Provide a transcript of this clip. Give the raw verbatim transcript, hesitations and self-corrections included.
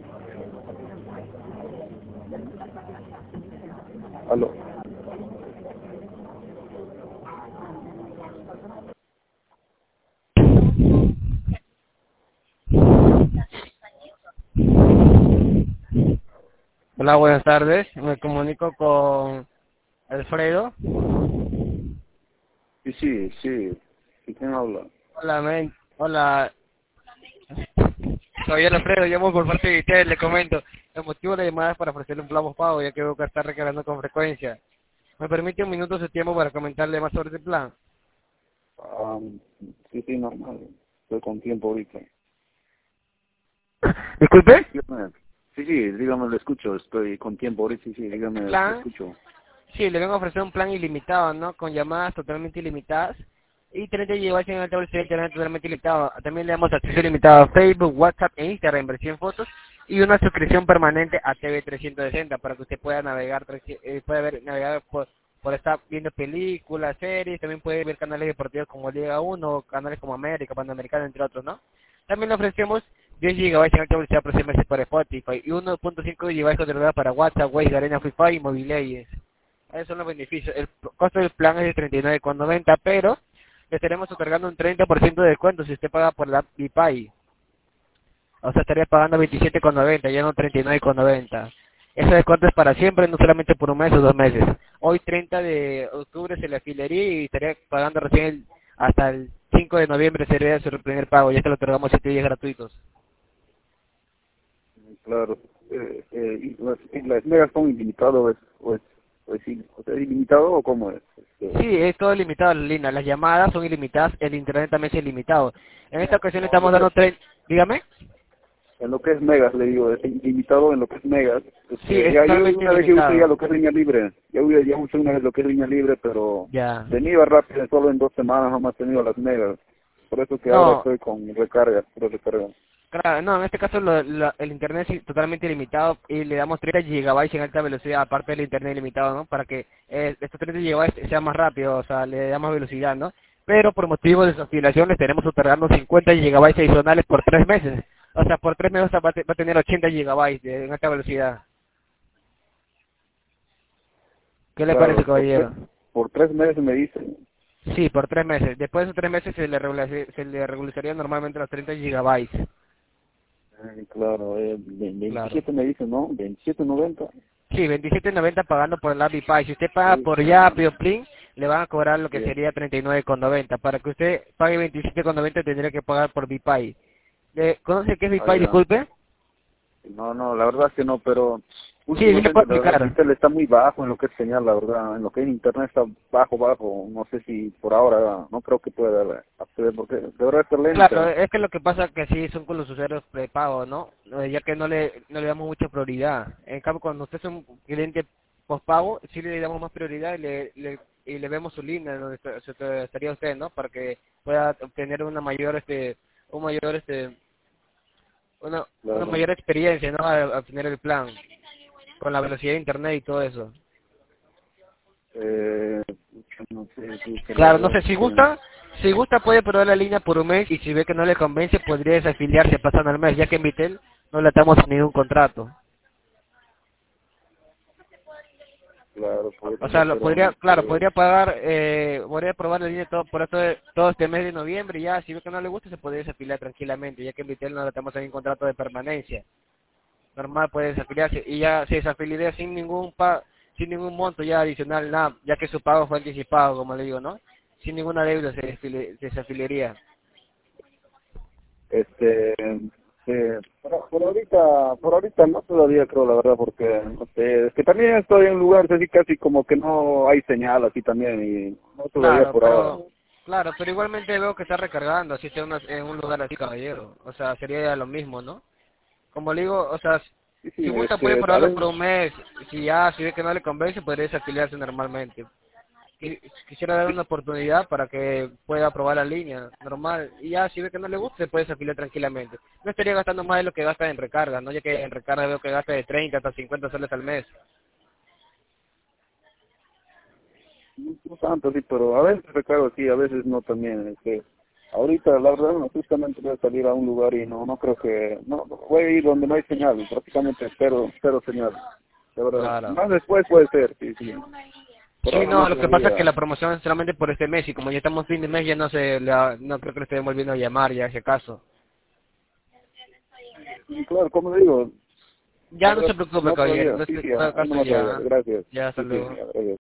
Aló. Hola, buenas tardes. Me comunico con Alfredo. Sí, sí, sí. ¿Y quién habla? Hola, men. Hola. Soy Alfredo, llamo por parte de ustedes, le comento. El motivo de la llamada es para ofrecerle un plan pago, ya que veo que está recargando con frecuencia. ¿Me permite un minuto de su tiempo para comentarle más sobre este plan? Ah, sí, sí, normal. Estoy con tiempo ahorita. Disculpe. Dígame. Sí, sí, dígame, le escucho. Estoy con tiempo ahorita. Sí, sí, dígame, le Plan. escucho. Sí, le vengo a ofrecer un plan ilimitado, ¿no? Con llamadas totalmente ilimitadas y treinta gigabytes en alta velocidad de internet totalmente ilimitado. También le damos acceso ilimitado a Facebook, WhatsApp e Instagram, versión fotos y una suscripción permanente a T V trescientos sesenta para que usted pueda navegar, trece- eh, pueda ver, navegar por, por estar viendo películas, series, también puede ver canales deportivos como Liga uno, canales como América, Panamericano, entre otros, ¿no? También le ofrecemos diez gigabytes en alta velocidad por seis meses para Spotify y uno punto cinco gigabytes controlada para WhatsApp, Waze, Arena, Free Fire y Mobile. Esos son los beneficios. El p- costo del plan es de treinta y nueve con noventa, pero le estaremos otorgando un treinta por ciento de descuento si usted paga por la BiPay. O sea, estaría pagando veintisiete con noventa, ya no treinta y nueve con noventa. Ese descuento es para siempre, no solamente por un mes o dos meses. Hoy treinta de octubre se le afiliaría y estaría pagando recién el- hasta el cinco de noviembre sería su primer pago, ya que le otorgamos siete días gratuitos. Claro. Eh, eh, ¿y las, y las megas son ilimitadas o es, o es, o es, il- o sea, ilimitado o cómo es? Este, Sí, es todo limitado, Lina. Las llamadas son ilimitadas, el internet también es ilimitado. En esta ocasión le no, en lo estamos que es, dando tres. Dígame. en lo que es megas, le digo, es ilimitado en lo que es megas. Sí, Este, es ya yo totalmente una vez yo usé ya ilimitado. lo que es línea libre. Ya, ya ya usé una vez lo que es línea libre, pero Ya. se me iba rápido, solo en dos semanas nomás he tenido las megas. Por eso que ahora No, estoy con recargas, puro recarga. claro, no, en este caso lo- lo- el internet es totalmente ilimitado y le damos treinta gigabytes en alta velocidad, aparte del internet ilimitado, ¿no? Para que eh, estos treinta gigabytes sean más rápidos, o sea, le damos velocidad, ¿no? Pero por motivo de su afiliación le estaremos otorgando cincuenta gigabytes adicionales por tres meses. O sea, por tres meses va a, te- va a tener ochenta gigabytes de, en alta velocidad. ¿Qué le parece, Claro, por tres, caballero? por tres meses me dicen. Sí, por tres meses. Después de esos tres meses se le, regula- se le regularizaría normalmente los treinta gigabytes. Ay, claro, eh, ve- Claro. veintisiete me dicen, ¿no? veintisiete noventa. Sí, veintisiete noventa pagando por el AppyPay. Si usted paga Sí, por Yap o Plin, le van a cobrar lo que sí. sería treinta y nueve con noventa. Para que usted pague veintisiete con noventa tendría que pagar por BPay. ¿Le- ¿Conoce qué es Ah, BPay, ya. disculpe? No, no, la verdad es que no, pero Sí, sí le puedo últimamente la verdad mi explicar. tele está muy bajo en lo que es señal, la verdad, en lo que es internet está bajo, bajo, no sé si por ahora, no creo que pueda acceder, porque de verdad está Claro, lenta. es que lo que pasa es que sí son con los usuarios prepago, ¿no? Eh, Ya que no le, no le damos mucha prioridad. En cambio, cuando usted es un cliente postpago, sí le damos más prioridad y le, le, y le vemos su línea donde está- se- se- estaría usted, ¿no? Para que pueda obtener una mayor, este, un mayor, este, una, una Claro. mayor experiencia, ¿no? A, a obtener el plan, con la velocidad de internet y todo eso. Eh, no sé, sí, que la Claro, no verdad sé, es si que, gusta, si gusta puede probar la línea por un mes y si ve que no le convence podría desafiliarse pasando el mes, ya que en Vitel no le atamos ningún contrato. claro, por O eso, sea, lo pero, podría, claro, este, podría pagar, eh, podría probar la línea todo, por esto de- todo este mes de noviembre y ya, si ve que no le gusta se podría desafiliar tranquilamente, ya que en Vitel no le atamos ningún contrato de permanencia. Normal puede desafiliarse y ya se desafiliaría sin ningún pa sin ningún monto ya adicional, nada, ya que su pago fue anticipado, como le digo, ¿no? Sin ninguna deuda se, desfili- se desafiliaría. Este, eh, por, por ahorita, por ahorita no todavía creo la verdad porque, no sé, es que también estoy en lugares así casi como que no hay señal así también y no todavía Claro, por ahora. pero claro, pero igualmente veo que está recargando, así sea una- en un lugar así, caballero. O sea, sería lo mismo, ¿no? Como le digo, o sea, Sí, sí, si es gusta puede que a probarlo por veces, un mes. Si ya, si ve que no le convence, podría desafiliarse normalmente. Qui- Quisiera dar una oportunidad para que pueda probar la línea normal. Y ya, si ve que no le gusta, se puede desafiliar tranquilamente. No estaría gastando más de lo que gasta en recarga, ¿no? Ya que en recarga veo que gasta de treinta hasta cincuenta soles al mes. no tanto sí, pero a veces recargo sí, a veces no también, es que Ahorita, la verdad, no, justamente voy a salir a un lugar y no, no creo que, no, voy a ir donde no hay señal, prácticamente cero, cero señal. De verdad, Claro. más después puede ser, sí, sí. Por Sí, ahora no, lo que pasa es que todavía. la promoción es solamente por este mes y como ya estamos fin de mes ya no se la, no creo que le estén volviendo a llamar ya si acaso. Y claro, como digo, la Ya no verdad, se preocupe, no caballero, todavía, entonces sí, sí, en todo ahí caso nomás todavía, ya, gracias. ya hasta Sí, sí, luego. ya, gracias.